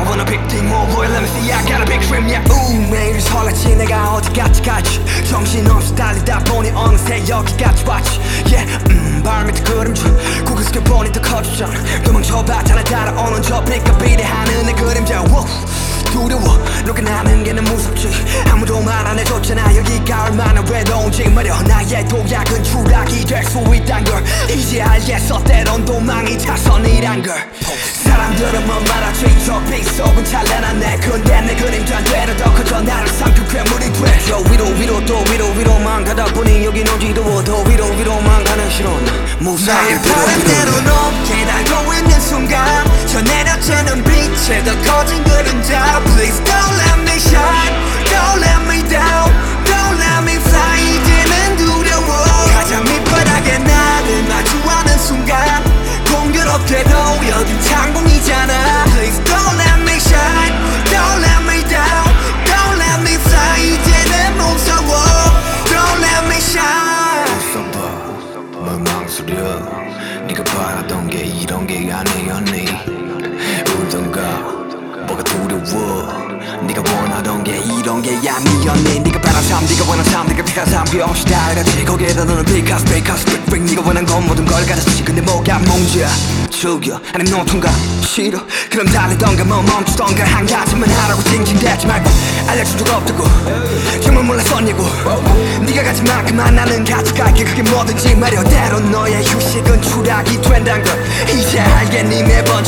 want a big thing, oh boy, let me see, I got a big dream, yeah. 매일 설레지 내가 어디까지 갈지 정신없이 달리다 보니 어느새 여기까지 왔지. Yeah, 발 밑에 그림자 고개 숙여 보니 더 커지잖아. 도망쳐봤자 날 따라오는 저 빛과 비례하는 내 그림자. Whoa. 두려워 너가 나는 게 난 무섭지. 아무도 말 안 해줬잖아 여기가 얼마나 외로운지 말여. 나의 도약은 추락이 될 수 있단 걸 이제 알겠어. 때론 도망이 차선이란 걸. 사람들은 뭐 말하지 저 빛 속은 찬란한 내 근데 내 그림자 되려 더 커져 나를 삼켜 괴물이 돼. 저 위로 또 위로만 가다 보니 여긴 어지러워. 더 위로만 가는 실은 무사히 나의 바람대로 높게 날고 있는 순간 저 내려쬐는 빛에 더 커진 그림자. Please don't let me shine, don't let me down, don't let me fly. 이제는 두려워. 가장 밑바닥에 나를 마주하는 순간 공교롭게도 여긴 창공이잖아. Please don't let me shine, don't let me down, don't let me fly. 이제는 무서워. Don't let me shine. 웃어봐 뭘 망설여. 네가 바라던 게 이런 게 아니었니. 울던가 뭐가 두려워. 네가 원하던 게 이런 게 아니었니. 네가 바란 삶 네가 원한 삶 네가 피한 삶 그 없이 다 이렇지. 거기에다 너는 because 네가 원한 건 모든 걸 가졌지. 근데 뭐가 문제야. 즐겨 아님 노통가 싫어. 그럼 달리던가 뭐 멈추던가 한 가지만 하라고 징징대지 말고. 알려준 적 없다고 정말 몰랐었냐고. 네가 가진 만큼만 나는 가져갈게. 그게 뭐든지 말여. 때론 너의 휴식은 추락이 된단 걸 이제 알겠니. 매번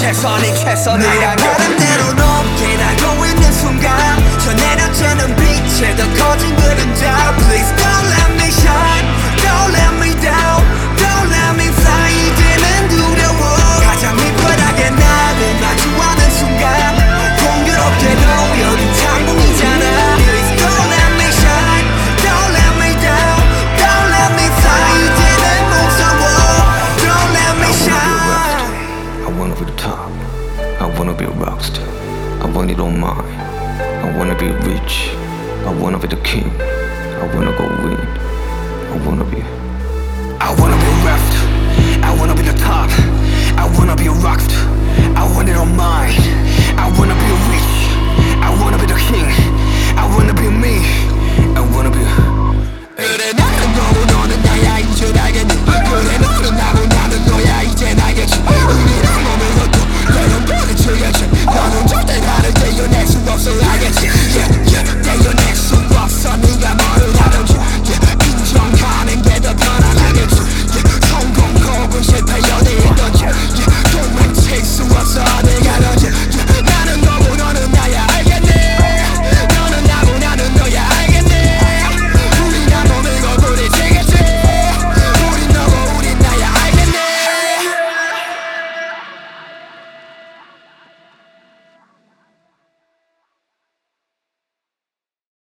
최선이란 걸. 바람대로 높게 날고 있는 순간 저 내려쬐는 빛에 더 커진 그림자. Please don't let me shine, don't let me down, don't let me fly. 이제는 두려워. 가장 밑바닥에 나를 마주하는 순간 공교롭게도 여긴 창공이잖아. Please don't let me shine, don't let me down, don't let me fly. 이제는 무서워. Don't let me shine. I wanna be the top. I wanna be a rockstar. I want it all mine. I wanna be rich. I wanna be the king. I wanna go win. I wanna be a rapper. I wanna be the top. I wanna be a rockstar.